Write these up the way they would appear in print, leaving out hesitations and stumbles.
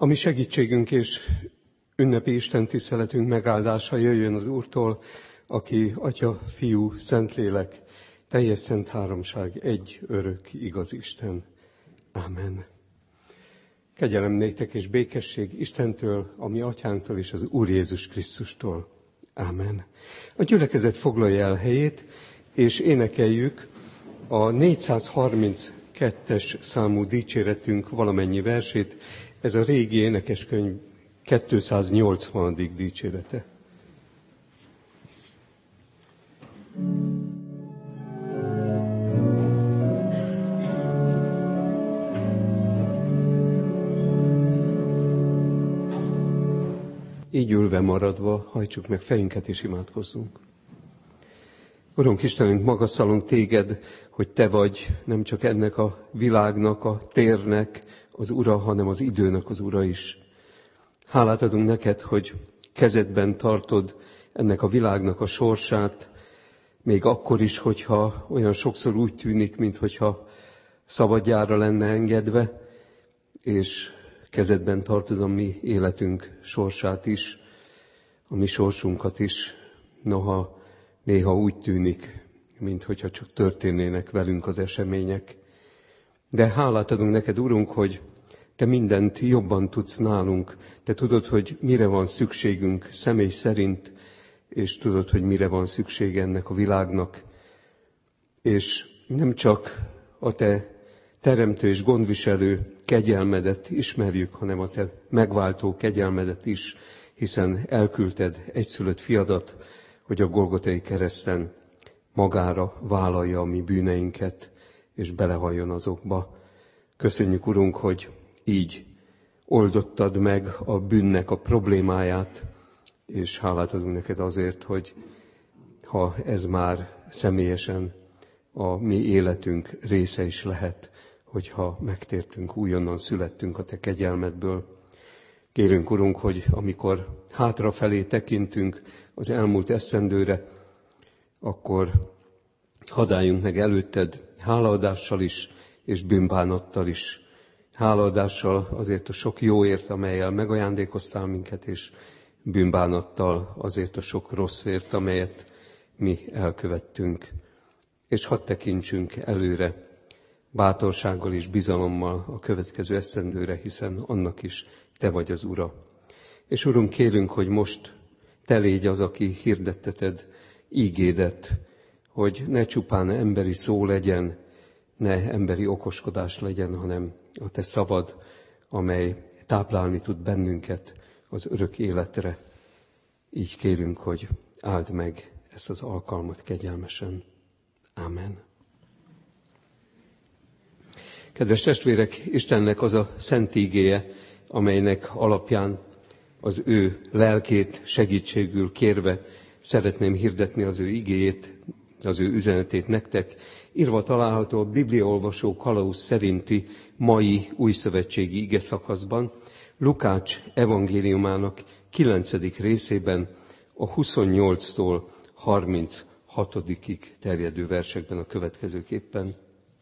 A mi segítségünk és ünnepi istentiszteletünk megáldása jöjjön az Úrtól, aki Atya, Fiú, Szentlélek, teljes szent háromság, egy örök igaz Isten. Ámen. Kegyelem néktek és békesség Istentől, a mi Atyánktól és az Úr Jézus Krisztustól. Ámen. A gyülekezet foglalja el helyét, és énekeljük a 432-es számú dicséretünk valamennyi versét. Ez a régi énekeskönyv 280. dicsérete. Így ülve maradva hajtsuk meg fejünket és imádkozzunk. Urunk Istenünk, magasztalunk téged, hogy te vagy nem csak ennek a világnak, a térnek az ura, hanem az időnek az ura is. Hálát adunk neked, hogy kezedben tartod ennek a világnak a sorsát, még akkor is, hogyha olyan sokszor úgy tűnik, minthogyha szabadjára lenne engedve, és kezedben tartod a mi életünk sorsát is, a mi sorsunkat is, noha néha úgy tűnik, minthogyha csak történnének velünk az események. De hálát adunk neked, Urunk, hogy te mindent jobban tudsz nálunk. Te tudod, hogy mire van szükségünk személy szerint, és tudod, hogy mire van szükség ennek a világnak. És nem csak a te teremtő és gondviselő kegyelmedet ismerjük, hanem a te megváltó kegyelmedet is, hiszen elküldted egyszülött fiadat, hogy a Golgotai kereszten magára vállalja a mi bűneinket, és belehalljon azokba. Köszönjük, Urunk, hogy így oldottad meg a bűnnek a problémáját, és hálát adunk neked azért, hogy ha ez már személyesen a mi életünk része is lehet, hogyha megtértünk, újonnan születtünk a te kegyelmedből. Kérünk, Urunk, hogy amikor hátrafelé tekintünk az elmúlt esztendőre, akkor hadd álljunk meg előtted hálaadással is, és bűnbánattal is. Hálaadással azért a sok jóért, amellyel megajándékoztál minket, és bűnbánattal azért a sok rosszért, amelyet mi elkövettünk. És hadd tekintsünk előre, bátorsággal és bizalommal a következő esztendőre, hiszen annak is te vagy az Ura. És Urunk, kérünk, hogy most te légy az, aki hirdetteted ígédet, hogy ne csupán emberi szó legyen, ne emberi okoskodás legyen, hanem a te szavad, amely táplálni tud bennünket az örök életre. Így kérünk, hogy áld meg ezt az alkalmat kegyelmesen. Ámen. Kedves testvérek, Istennek az a szent ígéje, amelynek alapján az ő lelkét segítségül kérve szeretném hirdetni az ő igéjét, az ő üzenetét nektek. Írva található a bibliaolvasó kalauz szerinti mai újszövetségi igeszakaszban, Lukács evangéliumának 9. részében a 28-tól 36-ig terjedő versekben a következőképpen.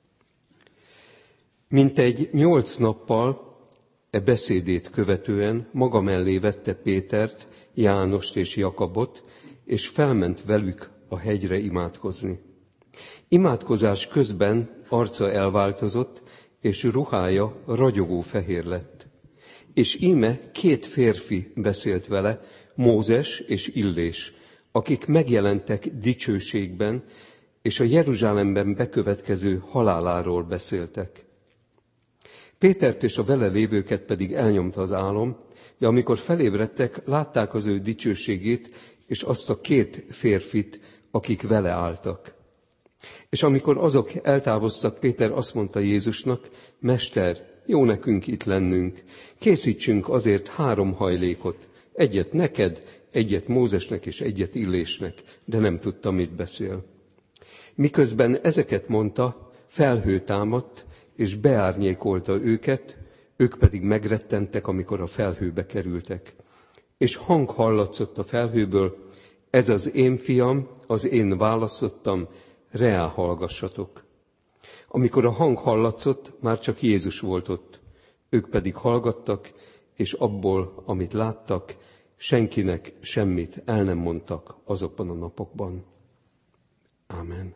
Mintegy 8 nappal e beszédét követően maga mellé vette Pétert, Jánost és Jakabot, és felment velük a hegyre imádkozni. Imádkozás közben arca elváltozott, és ruhája ragyogó fehér lett. És íme 2 férfi beszélt vele, Mózes és Illés, akik megjelentek dicsőségben, és a Jeruzsálemben bekövetkező haláláról beszéltek. Pétert és a vele lévőket pedig elnyomta az álom, de amikor felébredtek, látták az ő dicsőségét, és azt a 2 férfit, akik vele álltak. És amikor azok eltávoztak, Péter azt mondta Jézusnak, Mester, jó nekünk itt lennünk, készítsünk azért 3 hajlékot, egyet neked, egyet Mózesnek és egyet Illésnek, de nem tudta, mit beszél. Miközben ezeket mondta, felhő támadt, és beárnyékolta őket, ők pedig megrettentek, amikor a felhőbe kerültek. És hang hallatszott a felhőből, ez az én fiam, az én választottam, reá hallgassatok. Amikor a hang hallatszott, már csak Jézus volt ott. Ők pedig hallgattak, és abból, amit láttak, senkinek semmit el nem mondtak azokban a napokban. Ámen.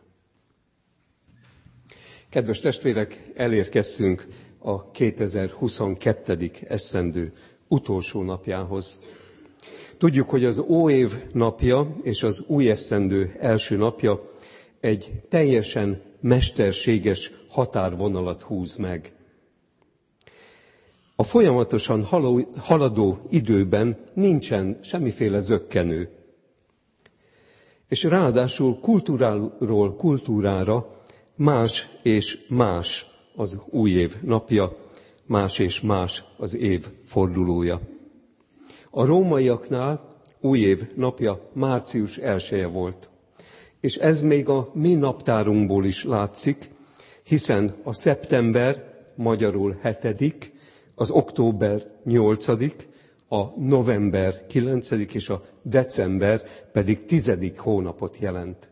Kedves testvérek, elérkeztünk a 2022. esztendő utolsó napjához. Tudjuk, hogy az óév napja és az új esztendő első napja egy teljesen mesterséges határvonalat húz meg. A folyamatosan haladó időben nincsen semmiféle zökkenő. És ráadásul kultúráról kultúrára más és más az új év napja, más és más az év fordulója. A rómaiaknál új év napja március 1-je volt. És ez még a mi naptárunkból is látszik, hiszen a szeptember magyarul 7., az október 8., a november 9. és a december pedig 10. hónapot jelent.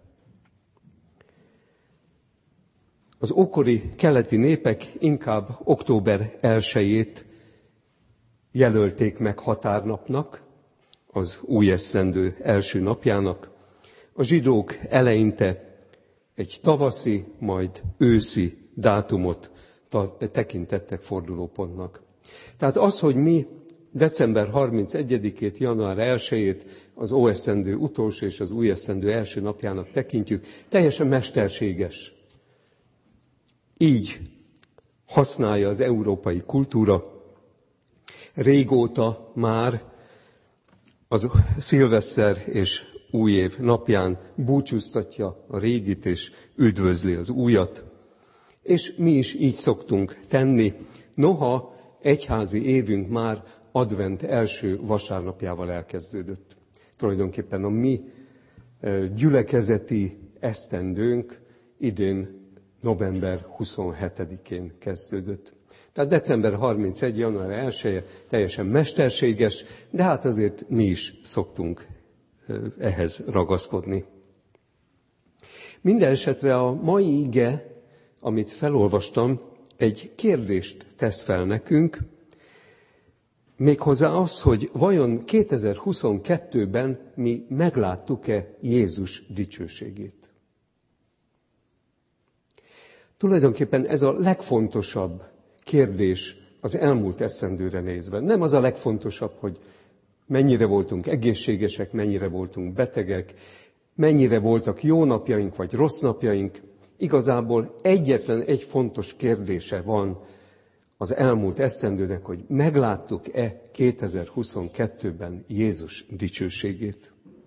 Az ókori keleti népek inkább október 1-jét jelölték meg határnapnak, az új esztendő első napjának. A zsidók eleinte egy tavaszi, majd őszi dátumot tekintettek fordulópontnak. Tehát az, hogy mi december 31-ét, január 1-ét az óesztendő utolsó és az új esztendő első napjának tekintjük, teljesen mesterséges. Így használja az európai kultúra. Régóta már az szilveszter és új év napján búcsúztatja a régit és üdvözli az újat. És mi is így szoktunk tenni, noha egyházi évünk már advent első vasárnapjával elkezdődött. Tulajdonképpen a mi gyülekezeti esztendőnk idén november 27-én kezdődött. Tehát december 31. január 1-je teljesen mesterséges, de hát azért mi is szoktunk ehhez ragaszkodni. Minden esetre a mai ige, amit felolvastam, egy kérdést tesz fel nekünk, méghozzá az, hogy vajon 2022-ben mi megláttuk-e Jézus dicsőségét. Tulajdonképpen ez a legfontosabb kérdés az elmúlt esztendőre nézve. Nem az a legfontosabb, hogy mennyire voltunk egészségesek, mennyire voltunk betegek, mennyire voltak jó napjaink vagy rossz napjaink. Igazából egyetlen egy fontos kérdése van az elmúlt esztendőnek, hogy megláttuk-e 2022-ben Jézus dicsőségét.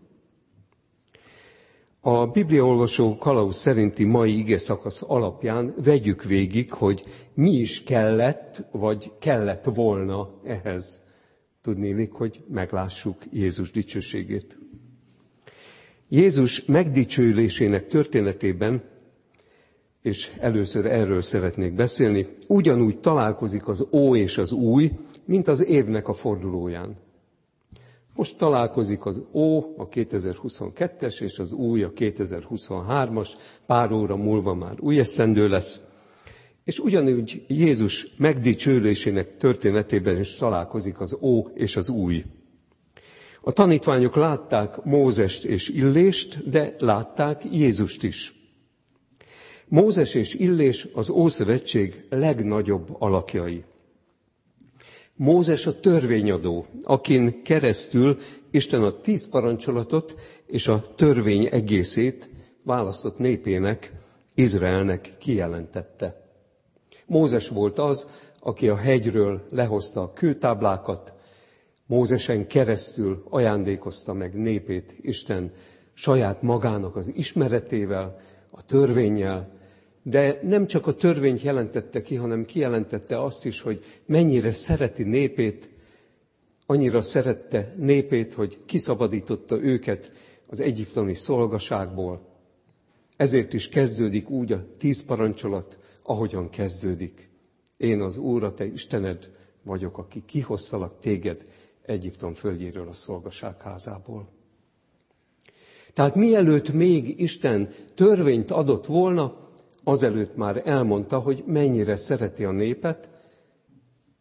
A bibliaolvasó kalauz szerinti mai ige szakasz alapján vegyük végig, hogy mi is kellett, vagy kellett volna ehhez. Tudnélik, hogy meglássuk Jézus dicsőségét. Jézus megdicsőülésének történetében, és először erről szeretnék beszélni, ugyanúgy találkozik az ó és az új, mint az évnek a fordulóján. Most találkozik az ó, a 2022-es, és az új, a 2023-as, pár óra múlva már új esztendő lesz. És ugyanúgy Jézus megdicsőülésének történetében is találkozik az ó és az új. A tanítványok látták Mózest és Illést, de látták Jézust is. Mózes és Illés az Ószövetség legnagyobb alakjai. Mózes a törvényadó, akin keresztül Isten a 10 parancsolatot és a törvény egészét választott népének, Izraelnek kijelentette. Mózes volt az, aki a hegyről lehozta a kőtáblákat, Mózesen keresztül ajándékozta meg népét Isten saját magának az ismeretével, a törvénnyel, de nem csak a törvényt jelentette ki, hanem kijelentette azt is, hogy mennyire szereti népét, annyira szerette népét, hogy kiszabadította őket az egyiptomi szolgaságból. Ezért is kezdődik úgy a 10 parancsolat, ahogyan kezdődik. Én az Úr, a te Istened vagyok, aki kihoztalak téged Egyiptom földjéről, a szolgaságházából. Tehát mielőtt még Isten törvényt adott volna, azelőtt már elmondta, hogy mennyire szereti a népet,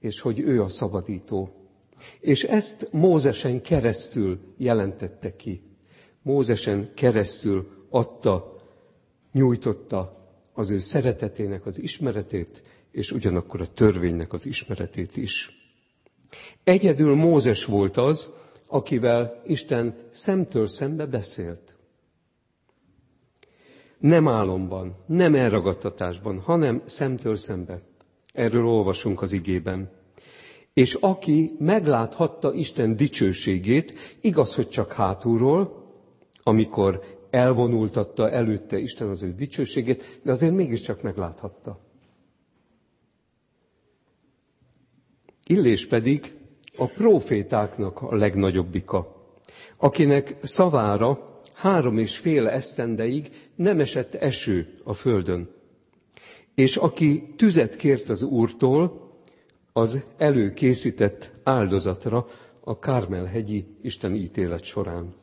és hogy ő a szabadító. És ezt Mózesen keresztül jelentette ki. Mózesen keresztül nyújtotta az ő szeretetének az ismeretét, és ugyanakkor a törvénynek az ismeretét is. Egyedül Mózes volt az, akivel Isten szemtől szembe beszélt. Nem álomban, nem elragadtatásban, hanem szemtől szembe. Erről olvasunk az igében. És aki megláthatta Isten dicsőségét, igaz, hogy csak hátulról, amikor elvonultatta előtte Isten az ő dicsőségét, de azért mégiscsak megláthatta. Illés pedig a prófétáknak a legnagyobbika, akinek szavára 3,5 esztendeig nem esett eső a földön, és aki tüzet kért az Úrtól az előkészített áldozatra a Kármel-hegyi Isten ítélet során.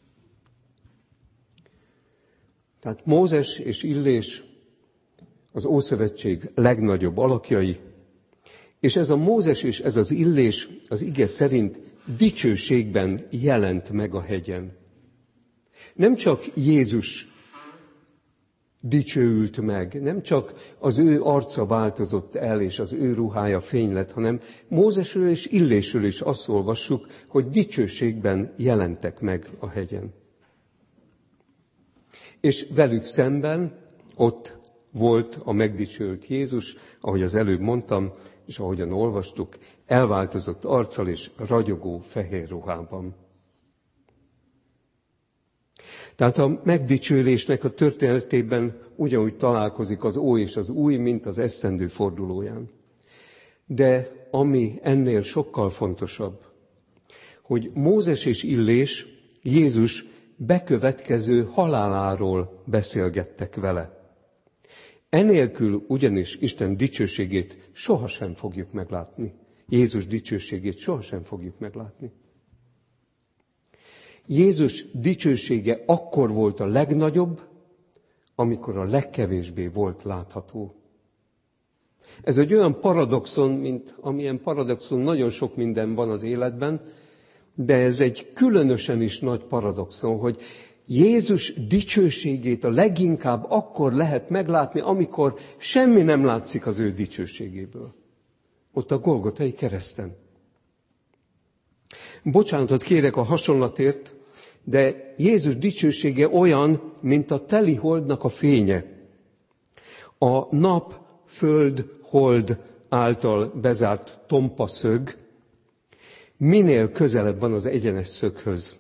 Tehát Mózes és Illés az Ószövetség legnagyobb alakjai, és ez a Mózes és ez az Illés az ige szerint dicsőségben jelent meg a hegyen. Nem csak Jézus dicsőült meg, nem csak az ő arca változott el, és az ő ruhája fény lett, hanem Mózesről és Illésről is azt olvassuk, hogy dicsőségben jelentek meg a hegyen. És velük szemben ott volt a megdicsőült Jézus, ahogy az előbb mondtam, és ahogyan olvastuk, elváltozott arccal és ragyogó fehér ruhában. Tehát a megdicsőlésnek a történetében ugyanúgy találkozik az ó és az új, mint az esztendő fordulóján. De ami ennél sokkal fontosabb, hogy Mózes és Illés Jézus bekövetkező haláláról beszélgettek vele. Enélkül ugyanis Isten dicsőségét sohasem fogjuk meglátni. Jézus dicsőségét sohasem fogjuk meglátni. Jézus dicsősége akkor volt a legnagyobb, amikor a legkevésbé volt látható. Ez egy olyan paradoxon, mint amilyen paradoxon nagyon sok minden van az életben, de ez egy különösen is nagy paradoxon, hogy Jézus dicsőségét a leginkább akkor lehet meglátni, amikor semmi nem látszik az ő dicsőségéből. Ott a Golgotai kereszten. Bocsánatot kérek a hasonlatért, de Jézus dicsősége olyan, mint a teli holdnak a fénye. A nap, föld, hold által bezárt tompa szög minél közelebb van az egyenes szöghöz,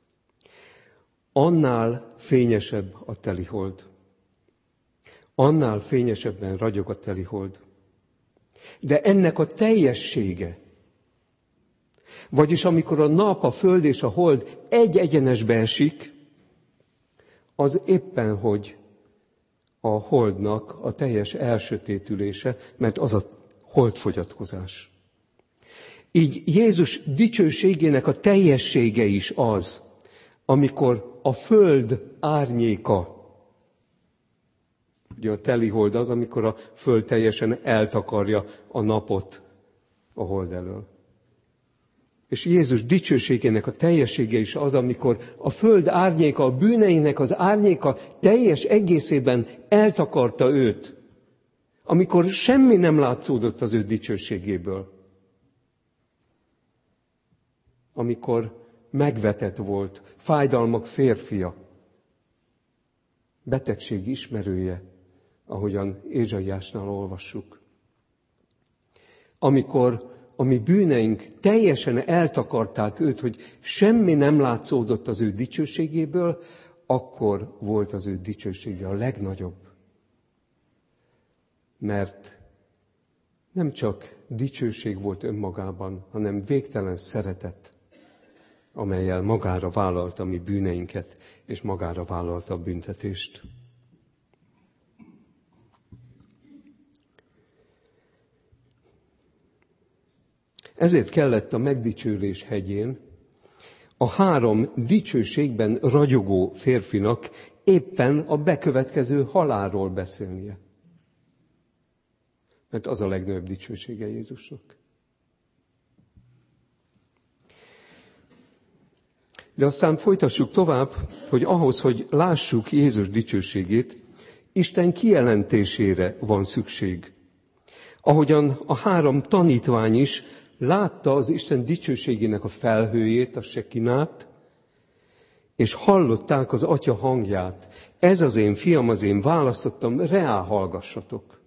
annál fényesebb a telihold. Annál fényesebben ragyog a telihold. De ennek a teljessége, vagyis amikor a nap, a föld és a hold egy egyenesbe esik, az éppen, hogy a holdnak a teljes elsötétülése, mert az a holdfogyatkozás. Így Jézus dicsőségének a teljessége is az, amikor a föld árnyéka, ugye a telihold az, amikor a föld teljesen eltakarja a napot a hold elől. És Jézus dicsőségének a teljessége is az, amikor a föld árnyéka, a bűneinek az árnyéka teljes egészében eltakarta őt. Amikor semmi nem látszódott az ő dicsőségéből. Amikor megvetett volt, fájdalmak férfia, betegség ismerője, ahogyan Ézsaiásnál olvassuk. Amikor a mi bűneink teljesen eltakarták őt, hogy semmi nem látszódott az ő dicsőségéből, akkor volt az ő dicsősége a legnagyobb. Mert nem csak dicsőség volt önmagában, hanem végtelen szeretet, amellyel magára vállalta a mi bűneinket, és magára vállalta a büntetést. Ezért kellett a megdicsőlés hegyén a 3 dicsőségben ragyogó férfinak éppen a bekövetkező halálról beszélnie. Mert az a legnagyobb dicsősége Jézusnak. De aztán folytassuk tovább, hogy ahhoz, hogy lássuk Jézus dicsőségét, Isten kijelentésére van szükség. Ahogyan a 3 tanítvány is látta az Isten dicsőségének a felhőjét, a sekinát, és hallották az Atya hangját. Ez az én fiam, az én választottam, reá hallgassatok.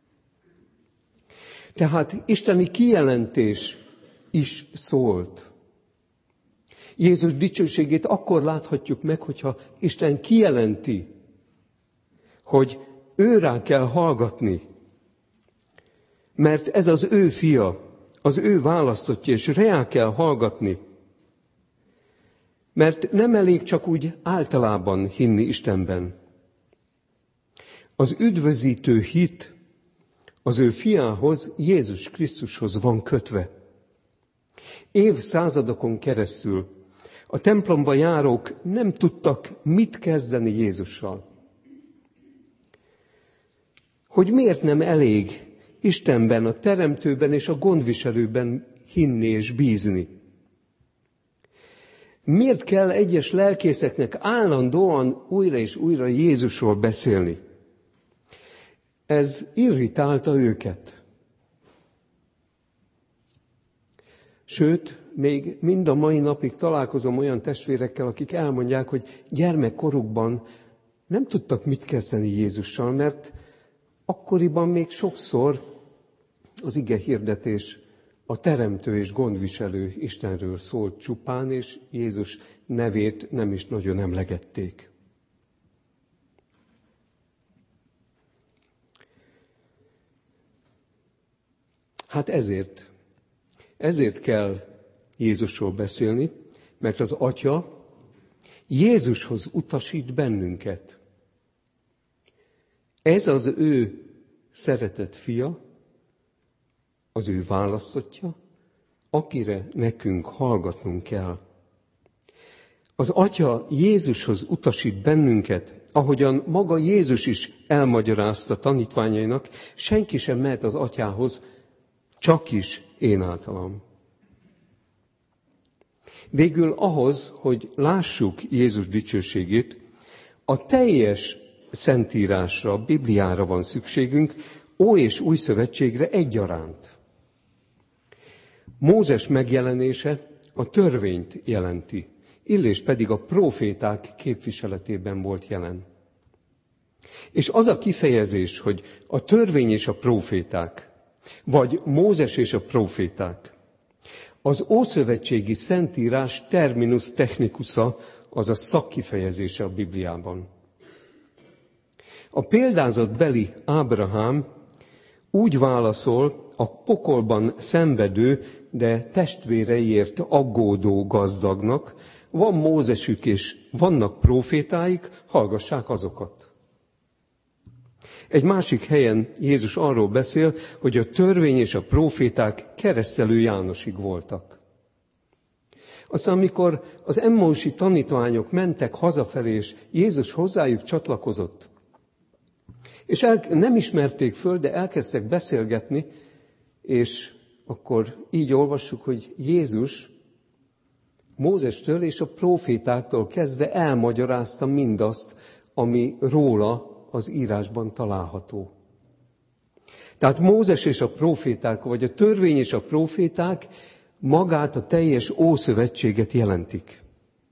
Tehát isteni kijelentés is szólt. Jézus dicsőségét akkor láthatjuk meg, hogyha Isten kijelenti, hogy őrá kell hallgatni, mert ez az ő fia, az ő választottja, és reá kell hallgatni. Mert nem elég csak úgy általában hinni Istenben. Az üdvözítő hit az ő fiához, Jézus Krisztushoz van kötve. Évszázadokon keresztül a templomba járók nem tudtak mit kezdeni Jézussal. Hogy miért nem elég Istenben, a Teremtőben és a gondviselőben hinni és bízni? Miért kell egyes lelkészeknek állandóan újra és újra Jézusról beszélni? Ez irritálta őket. Sőt, még mind a mai napig találkozom olyan testvérekkel, akik elmondják, hogy gyermekkorukban nem tudtak mit kezdeni Jézussal, mert akkoriban még sokszor az ige hirdetés a teremtő és gondviselő Istenről szólt csupán, és Jézus nevét nem is nagyon emlegették. Hát ezért kell Jézusról beszélni, mert az Atya Jézushoz utasít bennünket. Ez az ő szeretett fia, az ő választottja, akire nekünk hallgatnunk kell. Az Atya Jézushoz utasít bennünket, ahogyan maga Jézus is elmagyarázta tanítványainak, senki sem mehet az Atyához, csak is én általam. Végül ahhoz, hogy lássuk Jézus dicsőségét, a teljes Szentírásra, a Bibliára van szükségünk, Ó és Új Szövetségre egyaránt. Mózes megjelenése a törvényt jelenti, Illés pedig a próféták képviseletében volt jelen. És az a kifejezés, hogy a törvény és a próféták, vagy Mózes és a próféták, az ószövetségi Szentírás terminus technicusa, azaz szakkifejezése a Bibliában. A példázatbeli Ábrahám úgy válaszol a pokolban szenvedő, de testvéreiért aggódó gazdagnak, van Mózesük és vannak prófétáik, hallgassák azokat. Egy másik helyen Jézus arról beszél, hogy a törvény és a próféták keresztelő Jánosig voltak. Aztán, amikor az emmausi tanítványok mentek hazafelé, és Jézus hozzájuk csatlakozott, és nem ismerték föl, de elkezdtek beszélgetni, és akkor így olvassuk, hogy Jézus Mózestől és a prófétáktól kezdve elmagyarázta mindazt, ami róla az írásban található. Tehát Mózes és a próféták, vagy a törvény és a próféták magát a teljes Ószövetséget jelentik.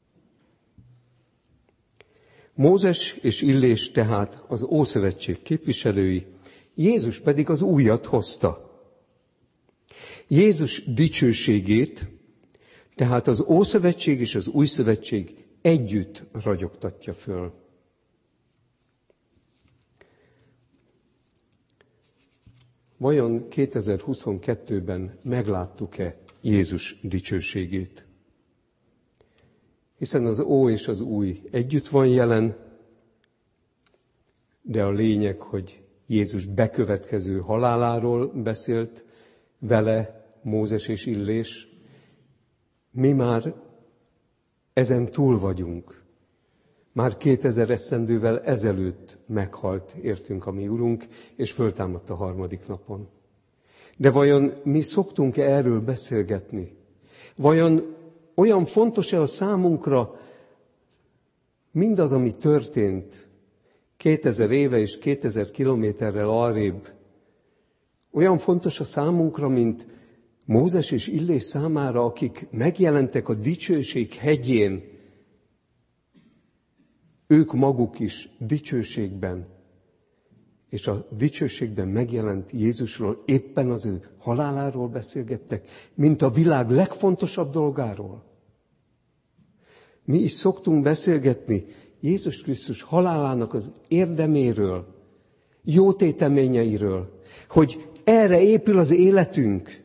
Mózes és Illés tehát az Ószövetség képviselői, Jézus pedig az újat hozta. Jézus dicsőségét, tehát az Ószövetség és az Új Szövetség együtt ragyogtatja föl. Vajon 2022-ben megláttuk-e Jézus dicsőségét? Hiszen az Ó és az Új együtt van jelen, de a lényeg, hogy Jézus bekövetkező haláláról beszélt vele Mózes és Illés. Mi már ezen túl vagyunk. Már 2000 esztendővel ezelőtt meghalt értünk a mi Urunk, és föltámadt a harmadik napon. De vajon mi szoktunk-e erről beszélgetni? Vajon Olyan fontos-e a számunkra mindaz, ami történt 2000 éve és 2000 kilométerrel arrébb? Olyan fontos a számunkra, mint Mózes és Illés számára, akik megjelentek a dicsőség hegyén, ők maguk is dicsőségben, és a dicsőségben megjelent Jézusról, éppen az ő haláláról beszélgettek, mint a világ legfontosabb dolgáról. Mi is szoktunk beszélgetni Jézus Krisztus halálának az érdeméről, jó téteményeiről, hogy erre épül az életünk,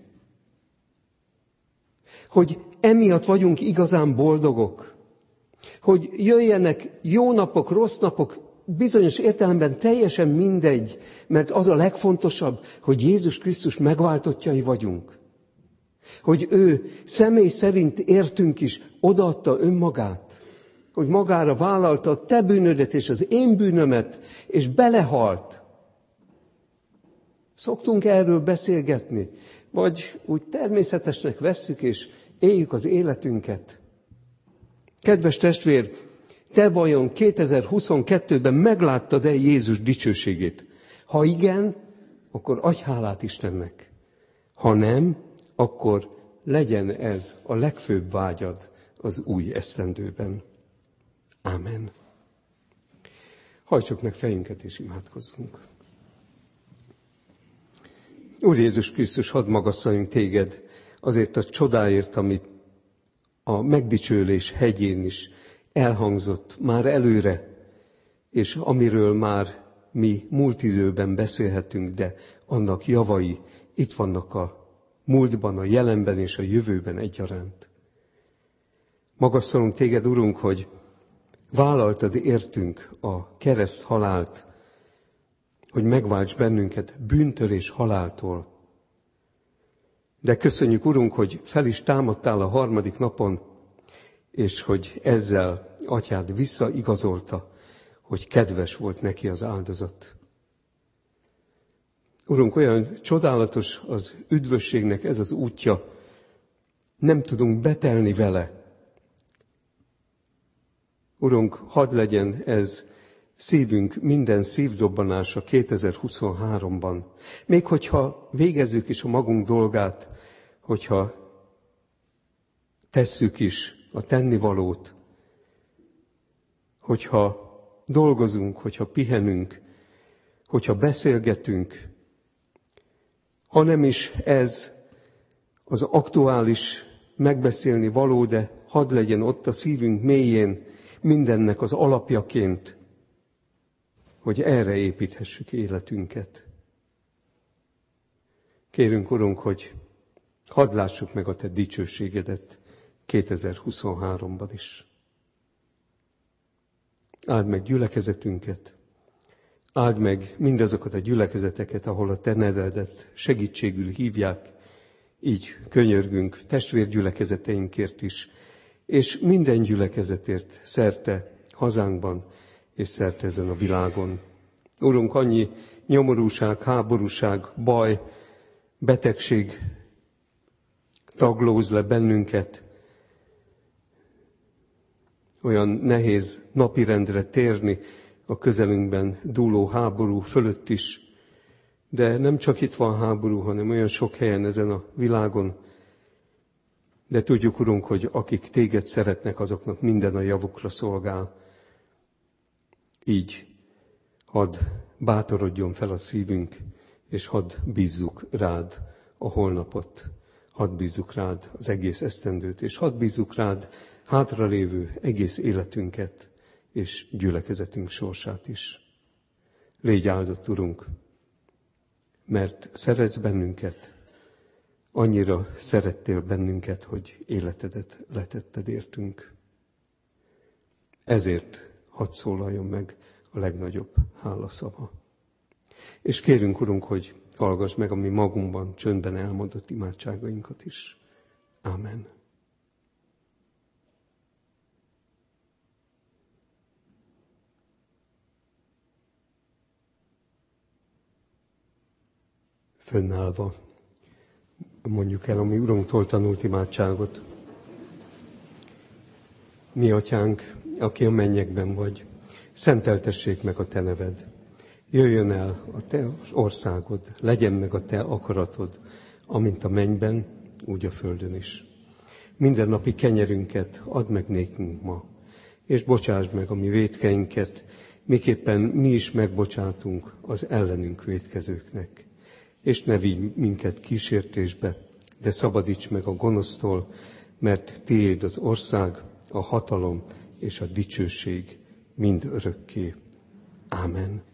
hogy emiatt vagyunk igazán boldogok, hogy jöjjenek jó napok, rossz napok, bizonyos értelemben teljesen mindegy, mert az a legfontosabb, hogy Jézus Krisztus megváltottjai vagyunk. Hogy ő személy szerint értünk is odaadta önmagát, hogy magára vállalta a te bűnödet és az én bűnömet, és belehalt. Szoktunk erről beszélgetni, vagy úgy természetesnek vesszük, és éljük az életünket. Kedves testvér, te vajon 2022-ben megláttad-e Jézus dicsőségét? Ha igen, akkor adj hálát Istennek. Ha nem, akkor legyen ez a legfőbb vágyad az új esztendőben. Ámen. Hajtsuk meg fejünket és imádkozzunk. Úr Jézus Krisztus, hadd magasszaljunk téged azért a csodáért, amit a megdicsőlés hegyén is elhangzott már előre, és amiről már mi múlt időben beszélhetünk, de annak javai itt vannak a múltban, a jelenben és a jövőben egyaránt. Magasszalunk téged, Urunk, hogy vállaltad értünk a kereszt halált, hogy megválts bennünket bűntől és haláltól. De köszönjük, Urunk, hogy fel is támadtál a harmadik napon, és hogy ezzel Atyád visszaigazolta, hogy kedves volt neki az áldozat. Urunk, olyan csodálatos az üdvösségnek ez az útja, nem tudunk betelni vele. Urunk, hadd legyen ez szívünk minden szívdobbanása 2023-ban. Még hogyha végezzük is a magunk dolgát, hogyha tesszük is a tennivalót, hogyha dolgozunk, hogyha pihenünk, hogyha beszélgetünk, hanem is ez az aktuális megbeszélni való, de hadd legyen ott a szívünk mélyén mindennek az alapjaként, hogy erre építhessük életünket. Kérünk, Urunk, hogy hadd lássuk meg a Te dicsőségedet 2023-ban is. Áld meg gyülekezetünket, áld meg mindazokat a gyülekezeteket, ahol a Te nevedet segítségül hívják, így könyörgünk testvérgyülekezeteinkért is, és minden gyülekezetért szerte hazánkban és szerte ezen a világon. Urunk, annyi nyomorúság, háborúság, baj, betegség taglóz le bennünket, olyan nehéz napirendre térni a közelünkben dúló háború fölött is, de nem csak itt van háború, hanem olyan sok helyen ezen a világon. De tudjuk, Urunk, hogy akik téged szeretnek, azoknak minden a javukra szolgál. Így hadd bátorodjon fel a szívünk, és hadd bízzuk rád a holnapot, hadd bízzuk rád az egész esztendőt, és hadd bízzuk rád hátralévő egész életünket, és gyülekezetünk sorsát is. Légy áldott, Urunk, mert szeretsz bennünket, annyira szerettél bennünket, hogy életedet letetted értünk. Ezért hadd szólaljon meg a legnagyobb hálaszava. És kérünk, Urunk, hogy hallgass meg a mi magunkban csöndben elmondott imádságainkat is. Ámen. Fönnállva mondjuk el a mi Urunktól tanult imádságot. Mi atyánk, aki a mennyekben vagy, szenteltessék meg a te neved. Jöjjön el a te országod, legyen meg a te akaratod, amint a mennyben, úgy a földön is. Mindennapi kenyerünket add meg nékünk ma, és bocsásd meg a mi vétkeinket, miképpen mi is megbocsátunk az ellenünk vétkezőknek. És ne vigy minket kísértésbe, de szabadíts meg a gonosztól, mert tiéd az ország, a hatalom és a dicsőség mind örökké. Ámen.